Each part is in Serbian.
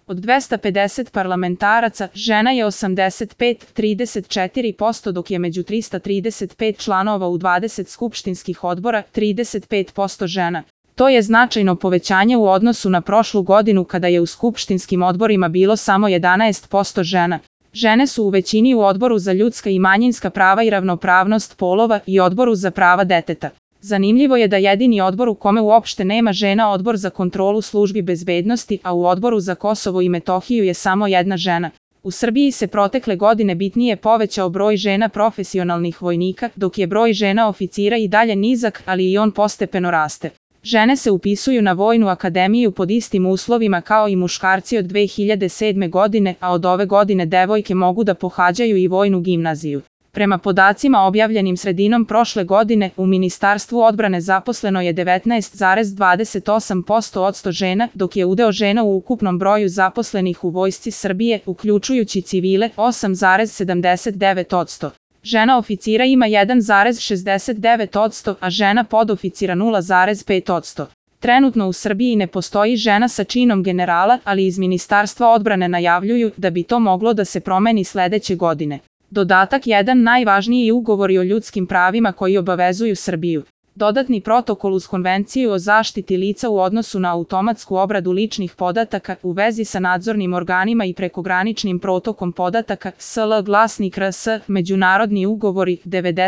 Od 250 parlamentaraca, žena je 85,34%, dok je među 335 članova u 20 skupštinskih odbora 35% žena. To je značajno povećanje u odnosu na prošlu godinu kada je u skupštinskim odborima bilo samo 11% žena. Žene su u većini u Odboru za ljudska i manjinska prava i ravnopravnost polova i Odboru za prava deteta. Zanimljivo je da jedini odbor u kome uopšte nema žena Odbor za kontrolu službi bezbednosti, a u Odboru za Kosovo i Metohiju je samo jedna žena. U Srbiji se protekle godine bitnije povećao broj žena profesionalnih vojnika, dok je broj žena oficira i dalje nizak, ali i on postepeno raste. Žene se upisuju na Vojnu akademiju pod istim uslovima kao i muškarci od 2007. godine, a od ove godine devojke mogu da pohađaju i vojnu gimnaziju. Prema podacima objavljenim sredinom prošle godine, u Ministarstvu odbrane zaposleno je 19,28% od 100 žena, dok je udeo žena u ukupnom broju zaposlenih u Vojsci Srbije, uključujući civile, 8,79%. Žena oficira ima 1,69%, a žena podoficira 0,5%. Trenutno u Srbiji ne postoji žena sa činom generala, ali iz Ministarstva odbrane najavljuju da bi to moglo da se promeni sledeće godine. Dodatak 1. Najvažniji ugovori o ljudskim pravima koji obavezuju Srbiju. Dodatni protokol uz Konvenciju o zaštiti lica u odnosu na automatsku obradu ličnih podataka u vezi sa nadzornim organima i prekograničnim protokom podataka SL glasnik RS, međunarodni ugovori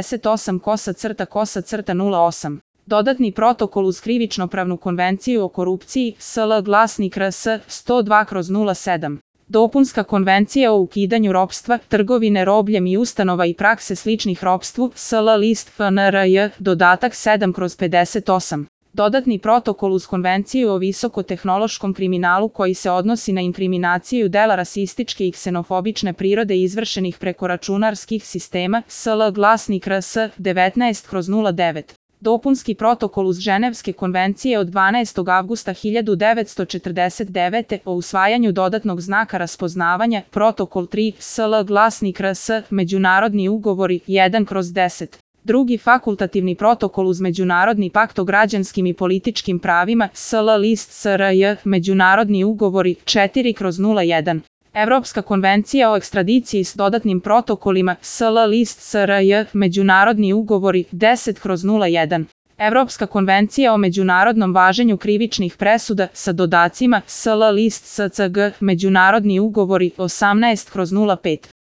98-08. Dodatni protokol uz krivično-pravnu konvenciju o korupciji SL glasnik RS 102/07. Dopunska konvencija o ukidanju ropstva, trgovine robljem i ustanova i prakse sličnih ropstvu SL list FNRJ, dodatak 7/58. Dodatni protokol uz Konvenciju o visokotehnološkom kriminalu koji se odnosi na inkriminaciju dela rasističke i ksenofobične prirode izvršenih preko računarskih sistema SL glasnik RS 19/09. Dopunski protokol uz Ženevske konvencije od 12. avgusta 1949. o usvajanju dodatnog znaka raspoznavanja, protokol 3, SL glasnik RS, međunarodni ugovori 1/10. Drugi fakultativni protokol uz Međunarodni pakt o građanskim i političkim pravima, SL list SRJ, međunarodni ugovori 4/01. Evropska konvencija o ekstradiciji s dodatnim protokolima SL list SRJ, međunarodni ugovori 10/01. Evropska konvencija o međunarodnom važenju krivičnih presuda sa dodacima SL list SCG, međunarodni ugovori 18/05.